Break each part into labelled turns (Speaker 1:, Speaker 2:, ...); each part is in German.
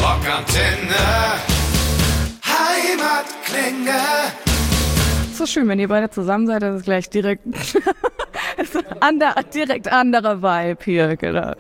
Speaker 1: Rockantenne, Heimatklänge.
Speaker 2: So schön, wenn ihr beide zusammen seid, das ist gleich direkt direkt anderer Vibe hier, genau.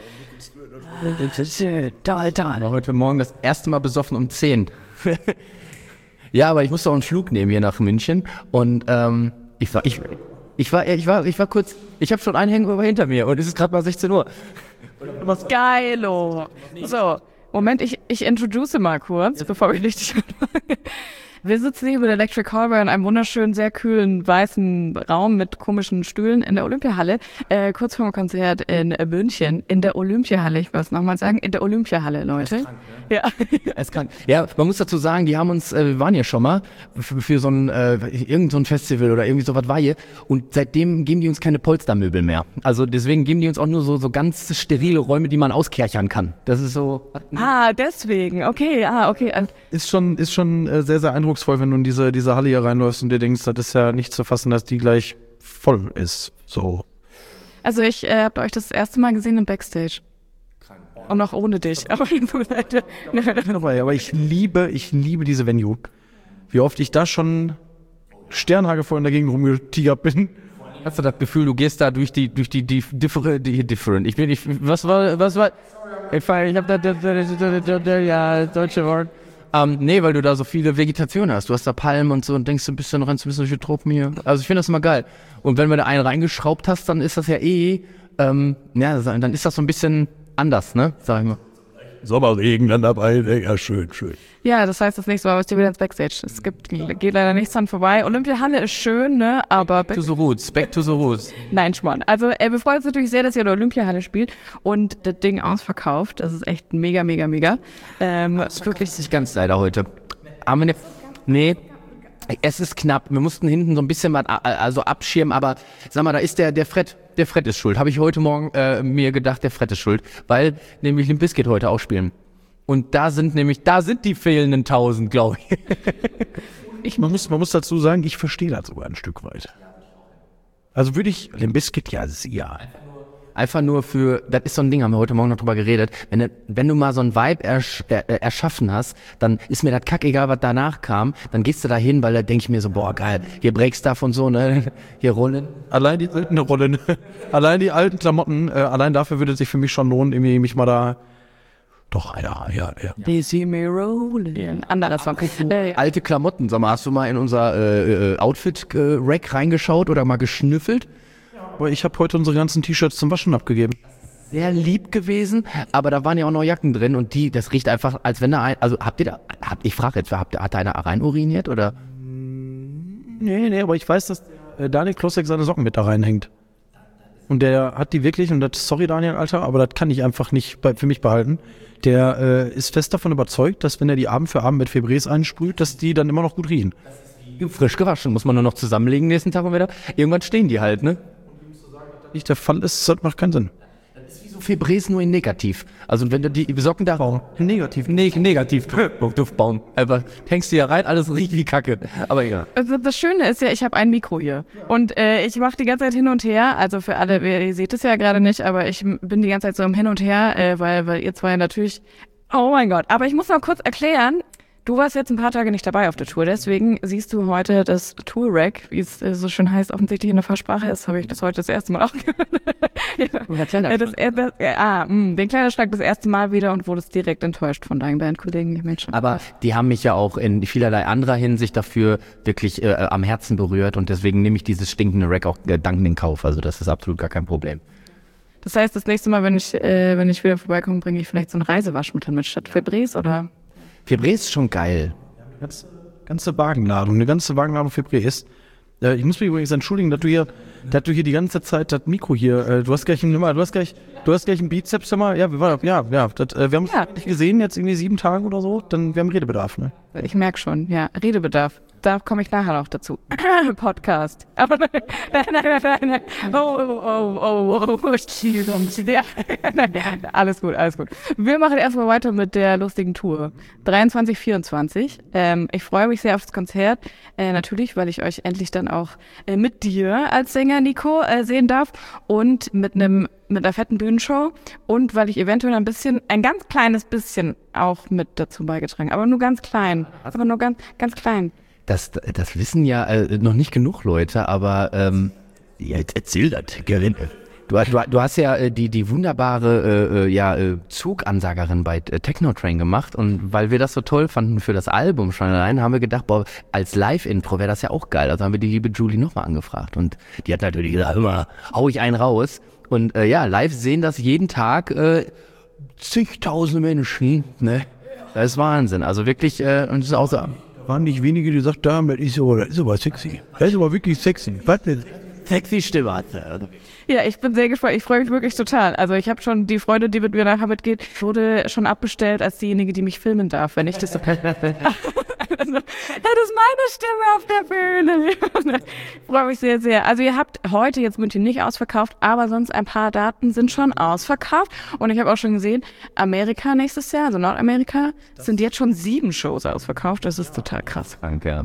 Speaker 3: War heute Morgen das erste Mal besoffen um 10. Ja, aber ich musste auch einen Flug nehmen hier nach München und ich war kurz, ich habe schon einen Hangover hinter mir und es ist gerade mal 16 Uhr.
Speaker 2: Geilo. So, Moment, ich introduce mal kurz, bevor wir richtig anfangen. Wir sitzen hier mit Electric Callboy in einem wunderschönen, sehr kühlen, weißen Raum mit komischen Stühlen in der Olympiahalle. Kurz vor dem Konzert in München, in der Olympiahalle, ich muss nochmal sagen, in der Olympiahalle, Leute.
Speaker 3: Krank, ja. Er ist krank. Ja, man muss dazu sagen, die haben uns, wir waren hier schon mal für so ein, irgend so ein Festival oder irgendwie sowas war hier und seitdem geben die uns keine Polstermöbel mehr. Also deswegen geben die uns auch nur so ganz sterile Räume, die man auskerchern kann. Das ist so...
Speaker 2: Deswegen, okay, okay.
Speaker 4: Ist schon sehr, sehr eindrucksvoll, wenn du in diese Halle hier reinläufst und dir denkst, das ist ja nicht zu fassen, dass die gleich voll ist. So.
Speaker 2: Also ich habe euch das erste Mal gesehen im Backstage. Und noch ohne dich. Aber
Speaker 4: ich liebe diese Venue. Wie oft ich da schon sternhagelvoll in der Gegend rumgetigert bin.
Speaker 3: Hast du das Gefühl, du gehst da durch die different. Was war? Ich hab ja, deutsche Wort. Nee, weil du da so viele Vegetation hast. Du hast da Palmen und so und denkst, du bist dann noch ein bisschen solche Tropen hier. Also ich finde das immer geil. Und wenn du da einen reingeschraubt hast, dann ist das ja dann ist das so ein bisschen anders, ne? Sag ich mal.
Speaker 4: Sommerregen dann dabei, ja, schön.
Speaker 2: Ja, das heißt, das nächste Mal müsst ihr wieder ins Backstage. Geht leider nichts dran vorbei. Olympiahalle ist schön, ne, aber...
Speaker 3: Back to the roots.
Speaker 2: Nein, Schmarrn. Also, wir freuen uns natürlich sehr, dass ihr in der Olympiahalle spielt und das Ding ausverkauft. Das ist echt mega.
Speaker 3: Das ist wirklich nicht ganz leider heute. Aber nee, es ist knapp. Wir mussten hinten so ein bisschen was abschirmen, aber sag mal, da ist der Fred. Der Fred ist schuld. Habe ich heute Morgen mir gedacht, der Fred ist schuld. Weil nämlich Limp Bizkit heute auch spielen. Und da sind die fehlenden 1000, glaube ich.
Speaker 4: Man muss dazu sagen, ich verstehe das sogar ein Stück weit. Also würde ich Limp Bizkit, ja.
Speaker 3: Einfach nur das ist so ein Ding, haben wir heute Morgen noch drüber geredet, wenn du mal so ein Vibe erschaffen hast, dann ist mir das kackegal, was danach kam, dann gehst du da hin, weil da denke ich mir so, boah, geil, hier Breakstuff und so, ne, hier Rollen.
Speaker 4: Allein die alten Rollen, allein die alten Klamotten, allein dafür würde es sich für mich schon lohnen, irgendwie mich mal da, doch, ja.
Speaker 2: They see me rolling. Anderer Song.
Speaker 3: Alte Klamotten, sag mal, hast du mal in unser Outfit-Rack reingeschaut oder mal geschnüffelt?
Speaker 4: Aber ich habe heute unsere ganzen T-Shirts zum Waschen abgegeben.
Speaker 3: Sehr lieb gewesen, aber da waren ja auch noch Jacken drin und das riecht einfach, als wenn ich frage jetzt, hat da einer rein uriniert oder?
Speaker 4: Nee, aber ich weiß, dass Daniel Klossek seine Socken mit da reinhängt. Und der hat die wirklich, und das, sorry Daniel, Alter, aber das kann ich einfach nicht für mich behalten. Der ist fest davon überzeugt, dass wenn er die Abend für Abend mit Febreze einsprüht, dass die dann immer noch gut riechen.
Speaker 3: Frisch gewaschen, muss man nur noch zusammenlegen nächsten Tag und wieder. Irgendwann stehen die halt, ne?
Speaker 4: Nicht der Fall ist, das macht keinen Sinn.
Speaker 3: Das ist wie so Febreze nur in negativ. Also wenn du die Socken da...
Speaker 4: Negativ.
Speaker 3: Negativ. Duftbaum. Einfach hängst du hier rein, alles riecht wie Kacke. Aber egal.
Speaker 2: Also das Schöne ist ja, ich habe ein Mikro hier. Und ich mache die ganze Zeit hin und her. Also für alle, ihr seht es ja gerade nicht, aber ich bin die ganze Zeit so im Hin und Her, weil ihr zwei natürlich... Oh mein Gott. Aber ich muss noch kurz erklären, du warst jetzt ein paar Tage nicht dabei auf der Tour, deswegen siehst du heute das Tour-Rack, wie es so schön heißt, offensichtlich in der Fachsprache ist, habe ich das heute das erste Mal auch gehört. Den Kleiderschrank das erste Mal wieder und wurdest direkt enttäuscht von deinen Bandkollegen.
Speaker 3: Aber die haben mich ja auch in vielerlei anderer Hinsicht dafür wirklich am Herzen berührt und deswegen nehme ich dieses stinkende Rack auch dankend in Kauf, also das ist absolut gar kein Problem.
Speaker 2: Das heißt, das nächste Mal, wenn ich wieder vorbeikomme, bringe ich vielleicht so ein Reisewaschmittel mit statt Febreze, oder?
Speaker 3: Febreze ist schon geil.
Speaker 4: Eine ganze Wagenladung Febreze. Ich muss mich übrigens entschuldigen, dass du hier die ganze Zeit das Mikro hier, du hast gleich einen Bizeps, ja, wir haben uns nicht gesehen, jetzt irgendwie 7 Tage oder so, wir haben Redebedarf, ne?
Speaker 2: Ich merke schon, ja, Redebedarf. da komme ich nachher noch dazu. Podcast. Aber nein. Alles gut. Wir machen erstmal weiter mit der lustigen Tour. 23, 24. Ich freue mich sehr auf das Konzert. Natürlich, weil ich euch endlich dann auch mit dir als Sänger, Nico, sehen darf. Und mit einer fetten Bühnenshow. Und weil ich eventuell ein ganz kleines bisschen auch mit dazu beigetragen. Aber nur ganz klein. Aber nur ganz klein.
Speaker 3: Das wissen ja noch nicht genug Leute, aber jetzt erzähl das, Gerin. Du hast ja die wunderbare Zugansagerin bei Technotrain gemacht und weil wir das so toll fanden für das Album schon allein, haben wir gedacht, boah, als Live-Intro wäre das ja auch geil. Also haben wir die liebe Julie nochmal angefragt und die hat natürlich gesagt, hör mal, hau ich einen raus. Und live sehen das jeden Tag zigtausende Menschen, ne? Das ist Wahnsinn. Also wirklich, und es ist auch so...
Speaker 4: Waren nicht wenige, die sagten, das ist aber sexy. Das ist aber wirklich sexy. Was denn?
Speaker 3: Sexy Stimme hat
Speaker 2: Ja, ich bin sehr gespannt. Ich freue mich wirklich total. Also ich habe schon die Freunde, die mit mir nachher mitgeht, wurde schon abbestellt als diejenige, die mich filmen darf, wenn ich das so... Das ist meine Stimme auf der Bühne. Ich freue mich sehr, sehr. Also ihr habt heute jetzt München nicht ausverkauft, aber sonst ein paar Daten sind schon ausverkauft. Und ich habe auch schon gesehen, Amerika nächstes Jahr, also Nordamerika, sind jetzt schon 7 Shows ausverkauft. Das ist total krass.
Speaker 3: Danke.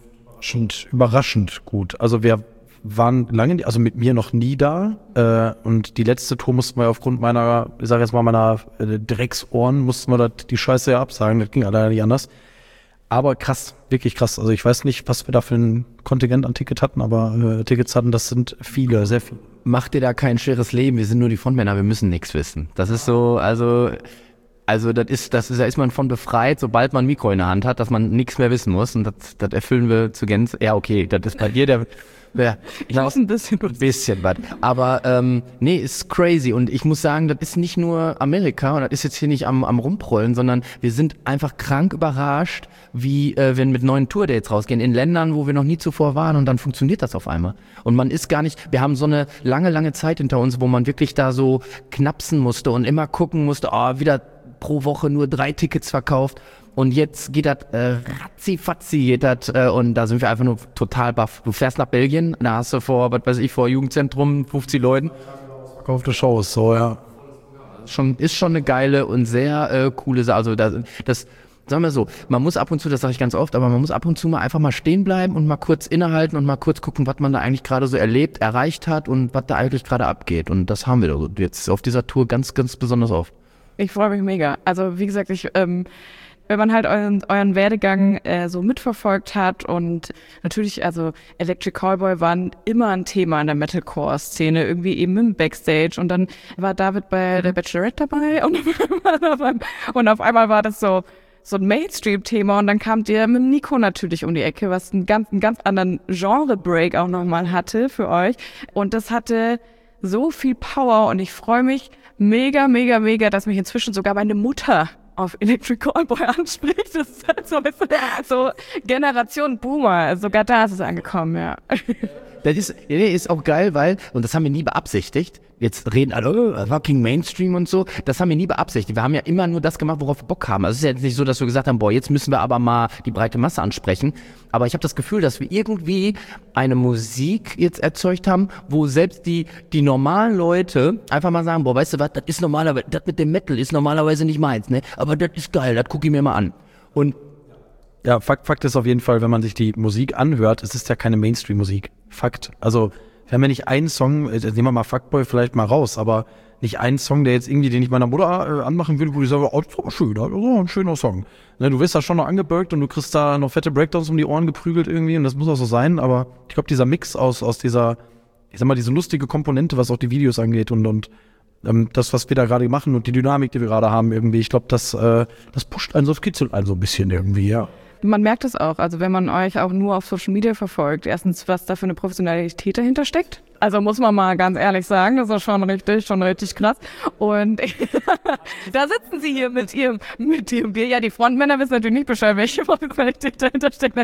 Speaker 4: Überraschend gut. Also wir waren lange, also mit mir noch nie da. Und die letzte Tour mussten wir aufgrund meiner Drecksohren, mussten wir die Scheiße ja absagen. Das ging leider nicht anders. Aber krass, wirklich krass. Also ich weiß nicht, was wir da für ein Kontingent an Tickets hatten, das sind viele, sehr viele.
Speaker 3: Mach dir da kein schweres Leben, wir sind nur die Frontmänner, wir müssen nichts wissen. Das ist so, also da ist man von befreit, sobald man ein Mikro in der Hand hat, dass man nichts mehr wissen muss. Und das erfüllen wir zu Gänze. Ja, okay, das ist bei dir ich muss ein bisschen was. Aber nee, ist crazy. Und ich muss sagen, das ist nicht nur Amerika und das ist jetzt hier nicht am Rumprollen, sondern wir sind einfach krank überrascht, wie wir mit neuen Tourdates rausgehen in Ländern, wo wir noch nie zuvor waren und dann funktioniert das auf einmal. Und man ist gar nicht, wir haben so eine lange Zeit hinter uns, wo man wirklich da so knapsen musste und immer gucken musste, wieder pro Woche nur 3 Tickets verkauft. Und jetzt geht das ratzi-fatzi und da sind wir einfach nur total baff. Du fährst nach Belgien, da hast du vor Jugendzentrum 50 Leuten.
Speaker 4: Verkaufte Shows, so, ja.
Speaker 3: Ist schon eine geile und sehr coole Sache. Also das sagen wir so, man muss ab und zu, das sage ich ganz oft, aber man muss ab und zu mal einfach mal stehen bleiben und mal kurz innehalten und mal kurz gucken, was man da eigentlich gerade so erreicht hat und was da eigentlich gerade abgeht. Und das haben wir jetzt auf dieser Tour ganz, ganz besonders oft.
Speaker 2: Ich freue mich mega. Also wie gesagt, wenn man halt euren Werdegang so mitverfolgt hat und natürlich, also Electric Callboy waren immer ein Thema in der Metalcore-Szene, irgendwie eben im Backstage und dann war David bei der Bachelorette dabei und auf einmal war das so ein Mainstream-Thema und dann kamt ihr mit Nico natürlich um die Ecke, was einen ganz anderen Genre-Break auch nochmal hatte für euch und das hatte so viel Power und ich freue mich mega, dass mich inzwischen sogar meine Mutter auf Electric Callboy anspricht. Das ist halt so Generation Boomer. Sogar da ist es angekommen, ja.
Speaker 3: Das ist auch geil, weil, und das haben wir nie beabsichtigt, jetzt reden alle, fucking Mainstream und so, das haben wir nie beabsichtigt. Wir haben ja immer nur das gemacht, worauf wir Bock haben. Also es ist ja jetzt nicht so, dass wir gesagt haben, jetzt müssen wir aber mal die breite Masse ansprechen. Aber ich habe das Gefühl, dass wir irgendwie eine Musik jetzt erzeugt haben, wo selbst die normalen Leute einfach mal sagen, weißt du was, das mit dem Metal ist normalerweise nicht meins, ne? Aber das ist geil, das gucke ich mir mal an. Und
Speaker 4: ja, Fakt ist auf jeden Fall, wenn man sich die Musik anhört, es ist ja keine Mainstream-Musik. Fakt. Also, wir haben ja nicht einen Song, nehmen wir mal Fuckboy vielleicht mal raus, aber nicht einen Song, den ich meiner Mutter anmachen würde, wo ich sage, das ist aber schön, das ist ein schöner Song. Ne, du wirst da schon noch angebürgt und du kriegst da noch fette Breakdowns um die Ohren geprügelt irgendwie und das muss auch so sein, aber ich glaube, dieser Mix aus dieser, ich sag mal, diese lustige Komponente, was auch die Videos angeht und das, was wir da gerade machen und die Dynamik, die wir gerade haben irgendwie, ich glaube, das pusht einen so, kitzelt einen so ein bisschen irgendwie, ja.
Speaker 2: Man merkt es auch, also wenn man euch auch nur auf Social Media verfolgt, erstens, was da für eine Professionalität dahinter steckt. Also muss man mal ganz ehrlich sagen, das ist schon richtig krass. Und da sitzen sie hier mit ihrem Bier. Ja, die Frontmänner wissen natürlich nicht Bescheid, welche Professionalität dahinter steckt.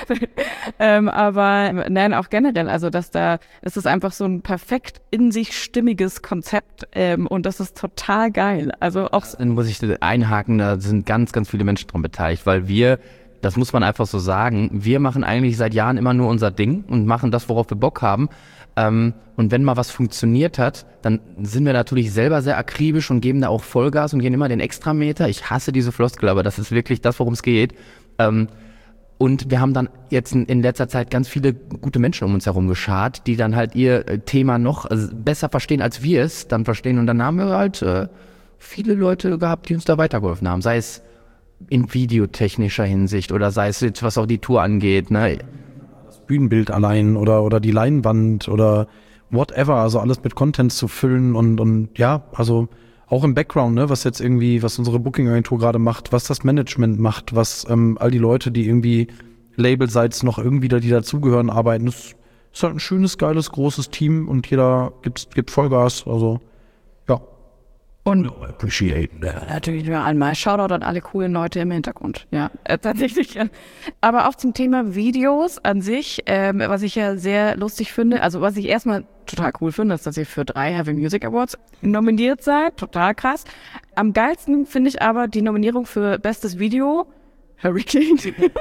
Speaker 2: Aber nein, auch generell, also es ist einfach so ein perfekt in sich stimmiges Konzept und das ist total geil. Also auch
Speaker 3: dann muss ich einhaken, da sind ganz, ganz viele Menschen dran beteiligt, weil wir das muss man einfach so sagen, wir machen eigentlich seit Jahren immer nur unser Ding und machen das, worauf wir Bock haben. Und wenn mal was funktioniert hat, dann sind wir natürlich selber sehr akribisch und geben da auch Vollgas und gehen immer den Extrameter. Ich hasse diese Floskel, aber das ist wirklich das, worum es geht. Und wir haben dann jetzt in letzter Zeit ganz viele gute Menschen um uns herum geschart, die dann halt ihr Thema noch besser verstehen, als wir es dann verstehen. Und dann haben wir halt viele Leute gehabt, die uns da weitergeholfen haben. Sei es in videotechnischer Hinsicht oder sei es jetzt, was auch die Tour angeht, ne?
Speaker 4: Bühnenbild allein oder die Leinwand oder whatever, also alles mit Content zu füllen und ja, also auch im Background, ne, was unsere Booking-Agentur gerade macht, was das Management macht, was all die Leute, die irgendwie labelseits noch irgendwie die dazugehören, arbeiten. Das ist halt ein schönes, geiles, großes Team und jeder gibt Vollgas, also ja.
Speaker 2: Und natürlich nur einmal Shoutout an alle coolen Leute im Hintergrund. Ja, tatsächlich. Ja. Aber auch zum Thema Videos an sich, was ich ja sehr lustig finde, also was ich erstmal total cool finde, ist, dass ihr für 3 Heavy Music Awards nominiert seid. Total krass. Am geilsten finde ich aber die Nominierung für Bestes Video. Hurricane.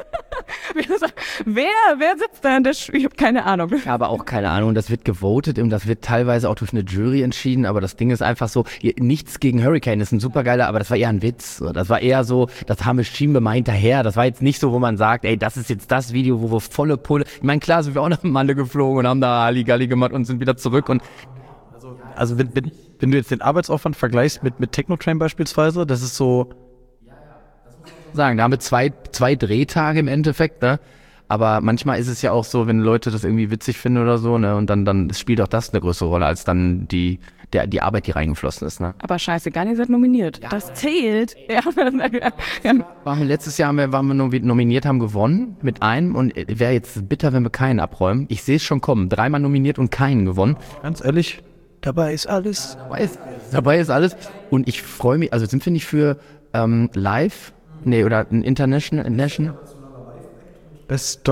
Speaker 2: Wer sitzt da in der Ich habe keine Ahnung.
Speaker 3: Ich habe auch keine Ahnung. Das wird gewotet und das wird teilweise auch durch eine Jury entschieden. Aber das Ding ist einfach so, nichts gegen Hurricane, das ist ein supergeiler, aber das war eher ein Witz. Das war eher so, das haben wir Schienbe meint daher. Das war jetzt nicht so, wo man sagt, ey, das ist jetzt das Video, wo wir volle Pulle. Ich meine, klar sind wir auch nach Malle geflogen und haben da Halligalli gemacht und sind wieder zurück. Und
Speaker 4: also wenn du jetzt den Arbeitsaufwand vergleichst mit Technotrain beispielsweise, das ist so...
Speaker 3: sagen, da haben wir zwei Drehtage im Endeffekt, ne? Aber manchmal ist es ja auch so, wenn Leute das irgendwie witzig finden oder so, ne? Und dann spielt auch das eine größere Rolle als dann die Arbeit, die reingeflossen ist, ne?
Speaker 2: Aber scheißegal, ihr seid nominiert. Ja, das zählt. Ja.
Speaker 3: Letztes Jahr waren wir nominiert, haben gewonnen mit einem und wäre jetzt bitter, wenn wir keinen abräumen. Ich sehe es schon kommen. 3-mal nominiert und keinen gewonnen.
Speaker 4: Ganz ehrlich, dabei ist alles.
Speaker 3: Dabei ist alles. Und ich freue mich, also sind wir nicht für live? Nee, oder ein International, National?
Speaker 4: Beste,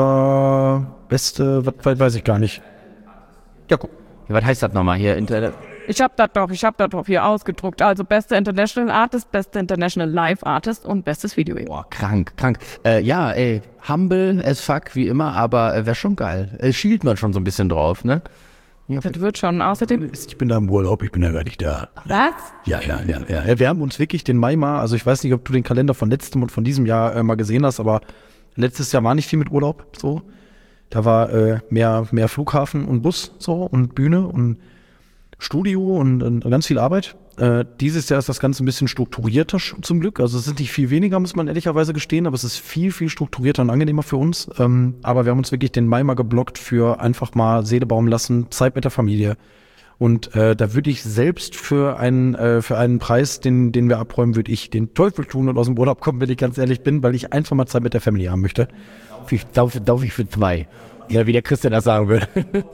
Speaker 4: was weiß ich gar nicht.
Speaker 3: Ja, guck. Was heißt das nochmal hier?
Speaker 2: Ich hab das doch hier ausgedruckt. Also beste International Artist, beste International Live Artist und bestes Video.
Speaker 3: Boah, krank. Ja, ey, humble as fuck, wie immer, aber wäre schon geil. Schielt man schon so ein bisschen drauf, ne?
Speaker 2: Ja, das wird schon. Außerdem...
Speaker 4: Ich bin da im Urlaub, ich bin ja gar nicht da.
Speaker 2: Was?
Speaker 4: Ja. Wir haben uns wirklich den Mai mal, also ich weiß nicht, ob du den Kalender von letztem und von diesem Jahr mal gesehen hast, aber letztes Jahr war nicht viel mit Urlaub, so. Da war mehr Flughafen und Bus, so, und Bühne und Studio und ganz viel Arbeit. Dieses Jahr ist das Ganze ein bisschen strukturierter zum Glück. Also es sind nicht viel weniger, muss man ehrlicherweise gestehen, aber es ist viel, viel strukturierter und angenehmer für uns. Aber wir haben uns wirklich den Mai mal geblockt für einfach mal Seele baumeln lassen, Zeit mit der Familie. Und da würde ich selbst für einen Preis, den wir abräumen, würde ich den Teufel tun und aus dem Urlaub kommen, wenn ich ganz ehrlich bin, weil ich einfach mal Zeit mit der Familie haben möchte.
Speaker 3: Darf ich für 2? Ja, wie der Christian das sagen würde.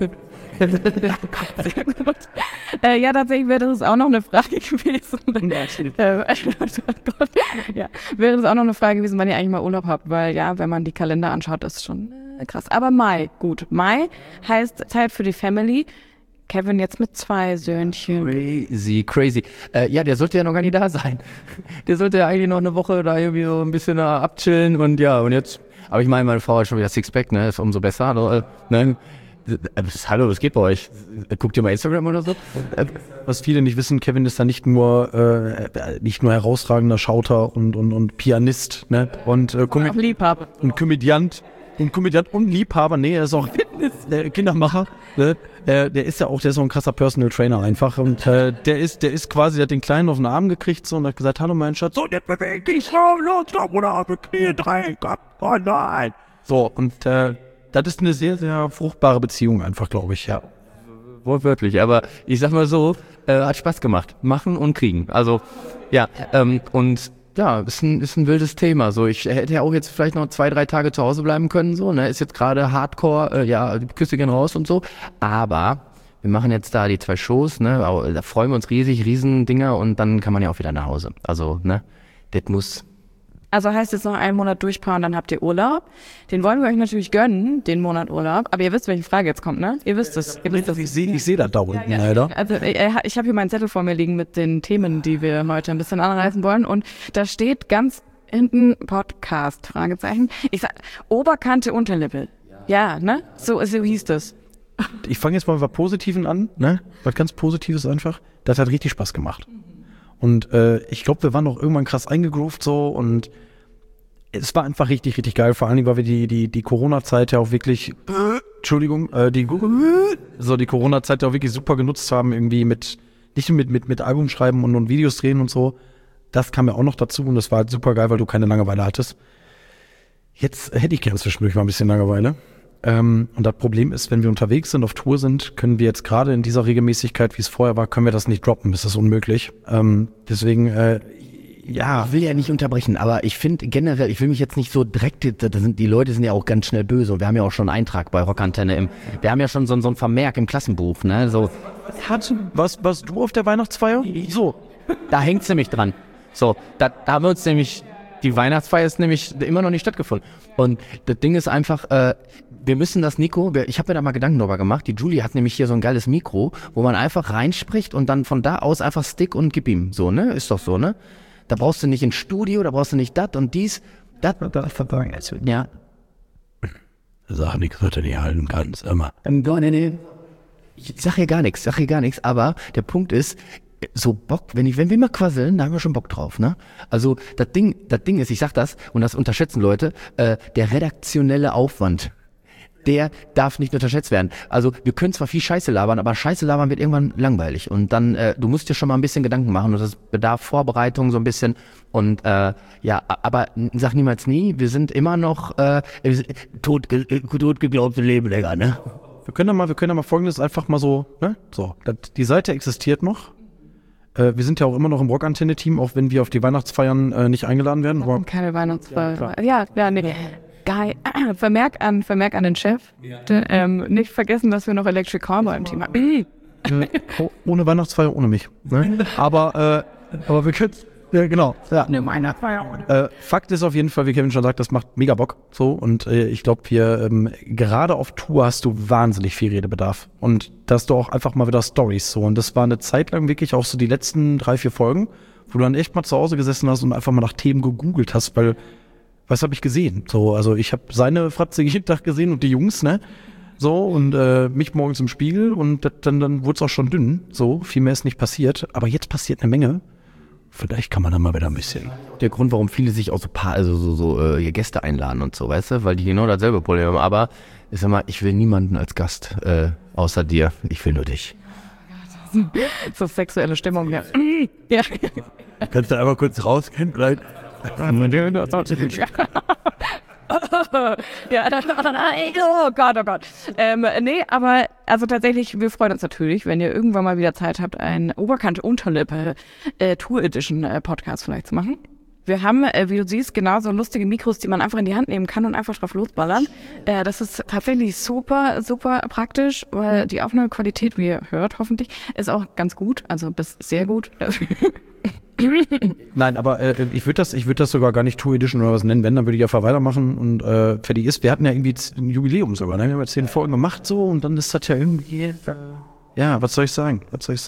Speaker 2: Sehr gut. Ja, tatsächlich wäre das auch noch eine Frage gewesen. Ja, wäre das auch noch eine Frage gewesen, wann ihr eigentlich mal Urlaub habt, weil ja, wenn man die Kalender anschaut, ist schon krass. Aber Mai, gut. Mai heißt Zeit für die Family. Kevin jetzt mit 2 Söhnchen.
Speaker 3: Crazy. Ja, der sollte ja noch gar nicht da sein. Der sollte ja eigentlich noch eine Woche da irgendwie so ein bisschen abchillen und ja, und jetzt. Aber ich meine, meine Frau hat schon wieder Sixpack, ne? Ist umso besser. Also, ne? Hallo, was geht bei euch? Guckt ihr mal Instagram oder so?
Speaker 4: Was viele nicht wissen, Kevin ist da nicht nur herausragender Schauter und Pianist, ne? Und
Speaker 2: Liebhaber.
Speaker 4: Und Komödiant und Liebhaber. Nee, er ist auch Kindermacher. Ne? Der ist auch ein krasser Personal Trainer einfach. Und der ist quasi, der hat den Kleinen auf den Arm gekriegt so, und hat gesagt, hallo mein Schatz, so, jetzt beweg dich so, los, oder Knie 3, oh nein. So, und das ist eine sehr, sehr fruchtbare Beziehung einfach, glaube ich, ja.
Speaker 3: Wortwörtlich, aber ich sag mal so, hat Spaß gemacht. Machen und kriegen. Also, ja, und ja, ist ein wildes Thema. So, ich hätte ja auch jetzt vielleicht noch 2-3 Tage zu Hause bleiben können, so, ne, ist jetzt gerade Hardcore, ja, Küsse gehen raus und so, aber wir machen jetzt da die 2 Shows, ne, da freuen wir uns Riesendinger und dann kann man ja auch wieder nach Hause. Also, ne, das muss...
Speaker 2: Also heißt jetzt noch einen Monat durchpowern, dann habt ihr Urlaub. Den wollen wir euch natürlich gönnen, den Monat Urlaub. Aber ihr wisst, welche Frage jetzt kommt, ne? Ihr wisst es.
Speaker 4: Ich sehe das da unten, leider.
Speaker 2: Also ich habe hier meinen Zettel vor mir liegen mit den Themen, die wir heute ein bisschen anreißen wollen. Und da steht ganz hinten Podcast, Fragezeichen. Ich sag, Oberkante, Unterlippe. Ja, ne? So hieß das.
Speaker 4: Ich fange jetzt mal mit was Positiven an, ne? Was ganz Positives einfach. Das hat richtig Spaß gemacht. Und ich glaube, wir waren auch irgendwann krass eingegroovt so und es war einfach richtig, richtig geil. Vor allem, weil wir die Corona-Zeit ja auch wirklich, die Corona-Zeit ja auch wirklich super genutzt haben, irgendwie nicht nur mit Albumschreiben und Videos drehen und so. Das kam ja auch noch dazu und das war halt super geil, weil du keine Langeweile hattest. Jetzt hätte ich gerne zwischendurch mal ein bisschen Langeweile. Und das Problem ist, wenn wir unterwegs sind, auf Tour sind, können wir jetzt gerade in dieser Regelmäßigkeit, wie es vorher war, können wir das nicht droppen. Das ist unmöglich. Deswegen, ja.
Speaker 1: Ich will ja nicht unterbrechen, aber ich finde generell, ich will mich jetzt nicht so direkt, die Leute sind ja auch ganz schnell böse und wir haben ja auch schon einen Eintrag bei Rockantenne wir haben ja schon so ein Vermerk im Klassenbuch, ne, so.
Speaker 4: Warst du auf der Weihnachtsfeier?
Speaker 1: So, da hängt's nämlich dran. So, da haben wir uns nämlich, die Weihnachtsfeier ist nämlich immer noch nicht stattgefunden. Und das Ding ist einfach, wir müssen das Nico, ich habe mir da mal Gedanken drüber gemacht, die Julie hat nämlich hier so ein geiles Mikro, wo man einfach reinspricht und dann von da aus einfach Stick und gib ihm, so, ne, ist doch so, ne? Da brauchst du nicht ins Studio, da brauchst du nicht das und dies, das, ja.
Speaker 4: Sag nichts, was du nicht halten kannst, immer.
Speaker 1: Ich sag hier gar nichts, aber der Punkt ist, so Bock, wenn wir mal quasseln, da haben wir schon Bock drauf, ne? Also das Ding ist, ich sag das, und das unterschätzen Leute, der redaktionelle Aufwand, der darf nicht unterschätzt werden. Also wir können zwar viel Scheiße labern, aber Scheiße labern wird irgendwann langweilig. Und dann, du musst dir schon mal ein bisschen Gedanken machen und das bedarf Vorbereitung so ein bisschen. Und ja, aber sag niemals nie, wir sind immer noch tot geglaubte Leben, Digga, ne?
Speaker 4: Wir können ja mal Folgendes einfach mal so, ne? So, die Seite existiert noch. Wir sind ja auch immer noch im Rockantenne-Team, auch wenn wir auf die Weihnachtsfeiern nicht eingeladen werden. Aber
Speaker 2: keine Weihnachtsfeier. Ja, nee. Geil. Vermerk an den Chef. Ja. Nicht vergessen, dass wir noch Electric Cowboy im Team haben.
Speaker 4: Ohne Weihnachtsfeier, ohne mich. Ne? Aber wir können... Ja, genau. Ja.
Speaker 2: Eine Weihnachtsfeier.
Speaker 4: Fakt ist auf jeden Fall, wie Kevin schon sagt, das macht mega Bock. So, und ich glaube, gerade auf Tour hast du wahnsinnig viel Redebedarf. Und da hast du auch einfach mal wieder Storys. So. Und das war eine Zeit lang wirklich auch so die letzten 3-4 Folgen, wo du dann echt mal zu Hause gesessen hast und einfach mal nach Themen gegoogelt hast, weil, was habe ich gesehen? So, also ich habe seine Fratze jeden Tag gesehen und die Jungs, ne? So, und mich morgens im Spiegel und dann wurde es auch schon dünn. So, viel mehr ist nicht passiert. Aber jetzt passiert eine Menge. Vielleicht kann man da mal wieder ein bisschen.
Speaker 1: Der Grund, warum viele sich auch so Gäste einladen und so, weißt du, weil die genau dasselbe Problem haben. Aber ich sag mal, ich will niemanden als Gast außer dir. Ich will nur dich.
Speaker 2: So sexuelle Stimmung, ja. Ja.
Speaker 4: Kannst du einmal kurz rausgehen, vielleicht?
Speaker 2: Ja, oh Gott. Nee, aber also tatsächlich, wir freuen uns natürlich, wenn ihr irgendwann mal wieder Zeit habt, einen Oberkante-Unterlippe Tour Edition Podcast vielleicht zu machen. Wir haben, wie du siehst, genauso lustige Mikros, die man einfach in die Hand nehmen kann und einfach drauf losballern. Das ist tatsächlich super, super praktisch, weil die Aufnahmequalität, wie ihr hört, hoffentlich, ist auch ganz gut, also bis sehr gut.
Speaker 4: Nein, aber ich würde das sogar gar nicht Tour Edition oder was nennen. Wenn, dann würde ich einfach weitermachen und fertig ist. Wir hatten ja irgendwie ein Jubiläum sogar. Ne? Wir haben ja 10 Folgen gemacht so und dann ist das ja irgendwie... Ja, was soll ich sagen?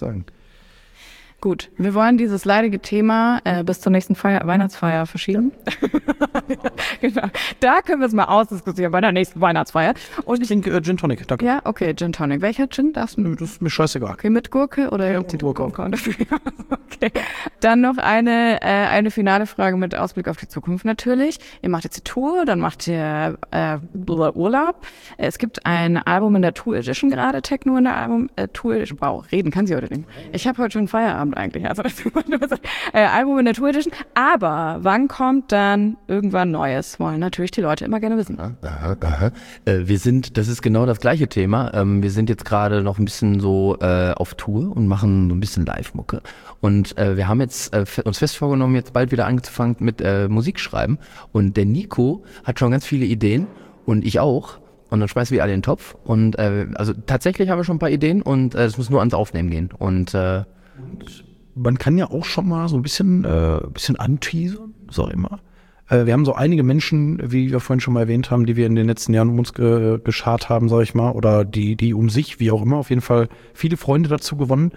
Speaker 2: Gut, wir wollen dieses leidige Thema bis zur nächsten Weihnachtsfeier verschieben. Genau. Da können wir es mal ausdiskutieren bei der nächsten Weihnachtsfeier. Und
Speaker 4: ich denke Gin Tonic, danke.
Speaker 2: Ja, okay, Gin Tonic. Welcher Gin? Das
Speaker 4: ist mir scheißegal.
Speaker 2: Okay, mit Gurke oder?
Speaker 4: Ja, mit Gurke.
Speaker 2: Okay. Dann noch eine finale Frage mit Ausblick auf die Zukunft natürlich. Ihr macht jetzt die Tour, dann macht ihr Urlaub. Es gibt ein Album in der Tour Edition gerade, Techno in der Tour Edition. Wow, reden kann sie heute nicht. Ich habe heute schon Feierabend eigentlich. Also Album in der Tour Edition. Aber wann kommt dann irgendwann Neues? Wollen natürlich die Leute immer gerne wissen.
Speaker 1: Das ist genau das gleiche Thema. Wir sind jetzt gerade noch ein bisschen so auf Tour und machen so ein bisschen Live-Mucke. Und wir haben jetzt uns fest vorgenommen, jetzt bald wieder angefangen mit Musik schreiben. Und der Nico hat schon ganz viele Ideen und ich auch. Und dann schmeißen wir alle in den Topf. Und also tatsächlich haben wir schon ein paar Ideen und es muss nur ans Aufnehmen gehen. Und
Speaker 4: man kann ja auch schon mal so ein bisschen anteasern, sag ich mal. Wir haben so einige Menschen, wie wir vorhin schon mal erwähnt haben, die wir in den letzten Jahren um uns geschart haben, sag ich mal, oder die um sich, wie auch immer, auf jeden Fall viele Freunde dazu gewonnen.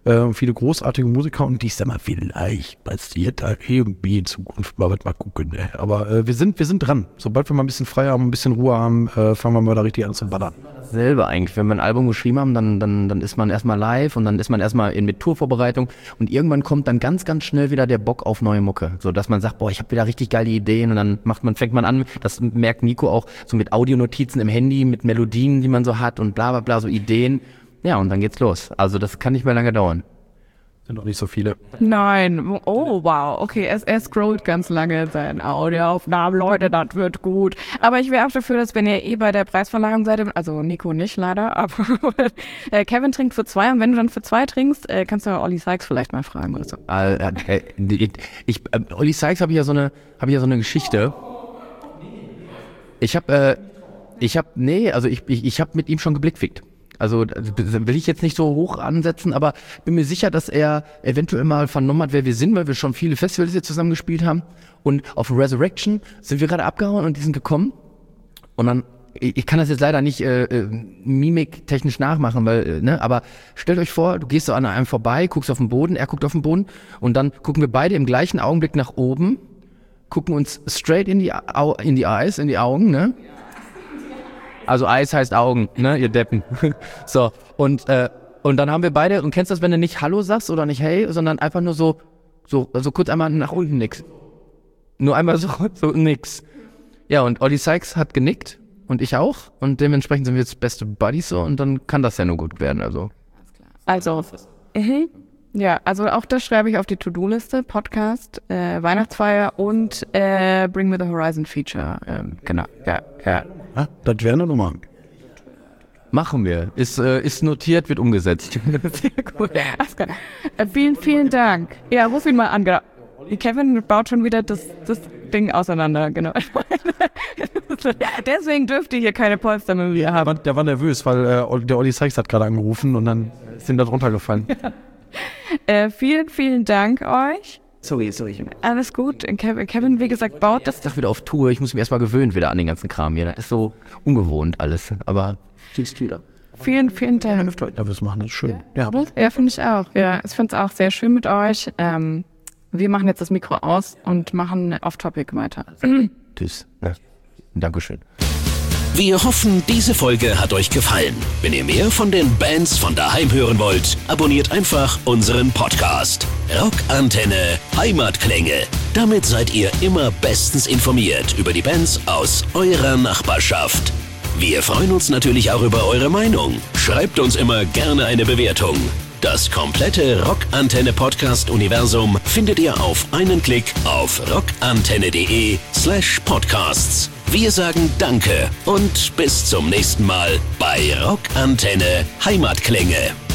Speaker 4: viele großartige Musiker und ich sag mal, vielleicht passiert da irgendwie in Zukunft mal gucken. Ne? Aber wir sind dran. Sobald wir mal ein bisschen frei haben, ein bisschen Ruhe haben, fangen wir mal da richtig an zu ballern.
Speaker 1: Selber eigentlich. Wenn wir ein Album geschrieben haben, dann ist man erstmal live und dann ist man erstmal mit Tourvorbereitung und irgendwann kommt dann ganz, ganz schnell wieder der Bock auf neue Mucke. So, dass man sagt, boah, ich habe wieder richtig geile Ideen und dann fängt man an, das merkt Nico auch, so mit Audionotizen im Handy, mit Melodien, die man so hat und bla bla bla, so Ideen. Ja, und dann geht's los. Also das kann nicht mehr lange dauern.
Speaker 4: Sind noch nicht so viele.
Speaker 2: Nein, oh wow, okay, er scrollt ganz lange seine Audioaufnahmen, Leute, das wird gut. Aber ich wäre auch dafür, dass wenn ihr bei der Preisverleihung seid, also Nico nicht leider, aber Kevin trinkt für 2 und wenn du dann für 2 trinkst, kannst du Olli Sykes vielleicht mal fragen oder so.
Speaker 1: Olli Sykes habe ich ja so eine Geschichte. Ich habe mit ihm schon geblickfickt. Also will ich jetzt nicht so hoch ansetzen, aber bin mir sicher, dass er eventuell mal vernommen hat, wer wir sind, weil wir schon viele Festivals jetzt zusammen gespielt haben. Und auf Resurrection sind wir gerade abgehauen und die sind gekommen. Und dann, ich kann das jetzt leider nicht mimiktechnisch nachmachen, weil, aber stellt euch vor, du gehst so an einem vorbei, guckst auf den Boden, er guckt auf den Boden und dann gucken wir beide im gleichen Augenblick nach oben, gucken uns straight in die Eyes, in die Augen, ne? Also Eyes heißt Augen, ne, ihr Deppen. So, und dann haben wir beide, und kennst du das, wenn du nicht Hallo sagst oder nicht Hey, sondern einfach nur so kurz einmal nach unten nix. Nur einmal so nix. Ja, und Olli Sykes hat genickt und ich auch und dementsprechend sind wir jetzt beste Buddies so und dann kann das ja nur gut werden, also.
Speaker 2: Ja, also auch das schreibe ich auf die To-Do-Liste, Podcast, Weihnachtsfeier und Bring Me The Horizon Feature, genau, ja.
Speaker 4: Ja, das wäre eine Nummer.
Speaker 1: Machen wir. Ist notiert, wird umgesetzt.
Speaker 2: Sehr gut. Vielen, vielen Dank. Ja, ruf ihn mal an. Genau. Kevin baut schon wieder das Ding auseinander, genau. Deswegen dürft ihr hier keine Polster mehr haben.
Speaker 4: Der war nervös, weil der Olli Sykes hat gerade angerufen und dann ist ihm da drunter gefallen.
Speaker 2: Vielen, vielen Dank euch.
Speaker 1: Sorry.
Speaker 2: Alles gut. Kevin, wie gesagt, baut das.
Speaker 1: Ich dachte wieder auf Tour. Ich muss mich erstmal gewöhnen wieder an den ganzen Kram hier. Das ist so ungewohnt alles. Aber tschüss wieder.
Speaker 2: Vielen, vielen Dank.
Speaker 4: Ja, wir machen das schön. Ja,
Speaker 2: finde ich auch. Ja, ich finde es auch sehr schön mit euch. Wir machen jetzt das Mikro aus und machen Off-Topic weiter.
Speaker 1: Tschüss. Ja. Dankeschön.
Speaker 5: Wir hoffen, diese Folge hat euch gefallen. Wenn ihr mehr von den Bands von daheim hören wollt, abonniert einfach unseren Podcast. Rockantenne Heimatklänge. Damit seid ihr immer bestens informiert über die Bands aus eurer Nachbarschaft. Wir freuen uns natürlich auch über eure Meinung. Schreibt uns immer gerne eine Bewertung. Das komplette Rockantenne-Podcast-Universum findet ihr auf einen Klick auf rockantenne.de/podcasts. Wir sagen Danke und bis zum nächsten Mal bei Rockantenne Heimatklänge.